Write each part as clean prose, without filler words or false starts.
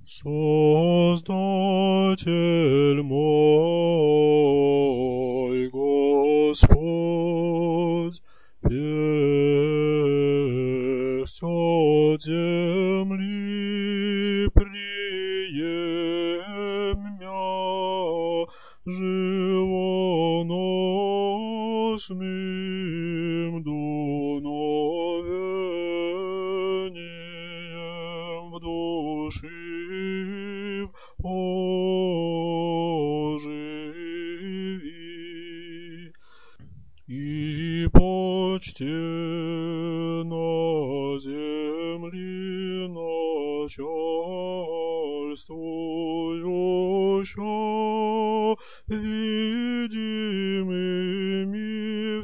Создатель мой, Господь, весть от земли приемя живоносным дуновением в души оживи, и почтена земли начальствующая видимыми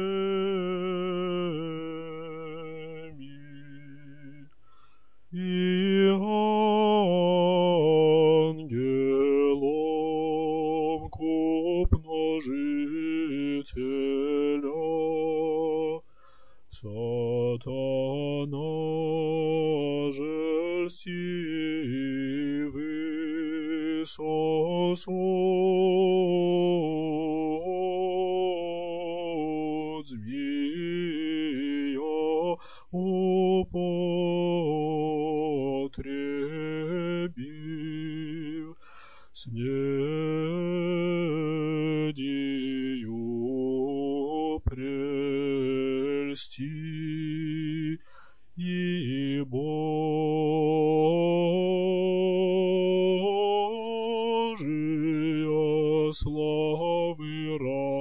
всеми, и ангелом купножителя сатана же льстивый сосуд змея употребив снедию прельсти, и Божия славы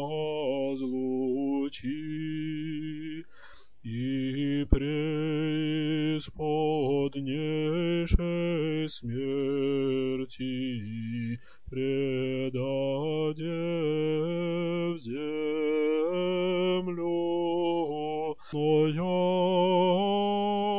разлучи, и преисподнейшей смерти предаде в землю, но я